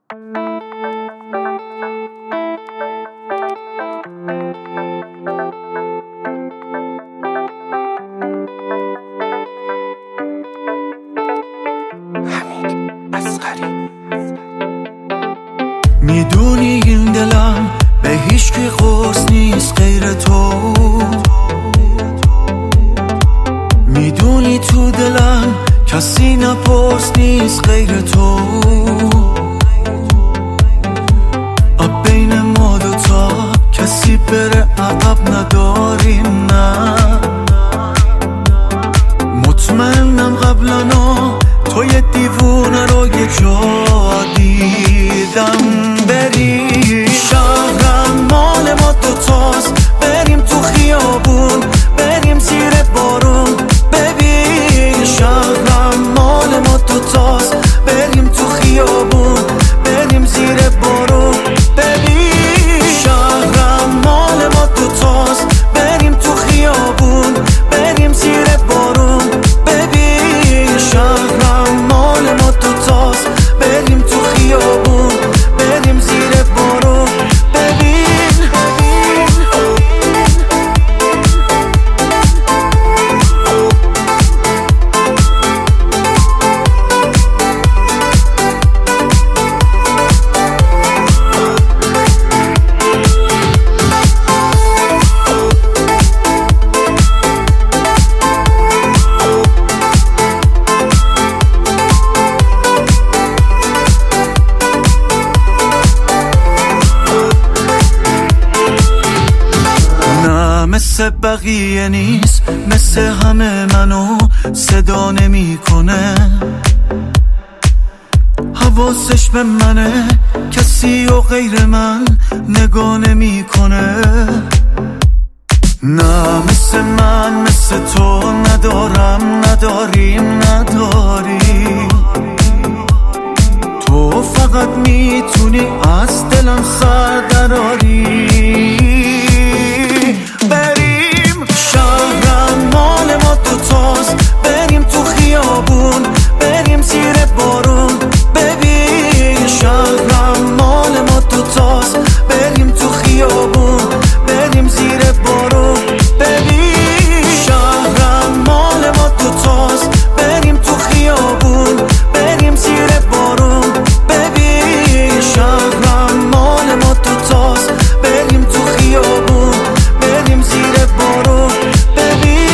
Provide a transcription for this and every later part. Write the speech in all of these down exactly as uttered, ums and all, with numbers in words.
میدونی این دلم به هیچ کی قرص نیست غیر تو، میدونی تو دلم کسی نپرس نیست غیر تو. اب بین ما دوتا کسی بره عقب نداریم، نه مطمئنم قبلنا تو یه دیوونه رو یه جا دیدم. بریم شهرم مال ما دوتاست، بریم تو خیابون، بریم زیر بارون. ببین شهرم مال ما دوتاست، بریم تو خیابون، بریم زیر بارون. ببین شهرم مال ما دوتاست، بریم تو خیابون، بریم زیر بارون. ببین شهرم مال ما دوتاست، بریم تو خیابون، بریم زیر بارون. ببین مثل بقیه نیست، مثل همه منو صدا نمیکنه. حواسش به منه، کسی و غیر من نگاه نمیکنه. نه مثل من مثل تو ندارم، نداریم نداری. تو فقط میتونی از دلم سر دراری. بریم شهرم مال ما دوتاست، بریم تو خیابون، بریم زیر بارون. ببین شهرم مال ما دوتاست، بریم تو خیابون، بریم زیر بارون. ببین شهرم مال ما دوتاست، بریم تو خیابون، بریم زیر بارون. ببین شهرم مال ما دوتاست، بریم تو خیابون، بریم زیر بارون. ببین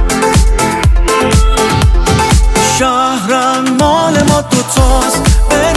شهرم مال ما دوتاست،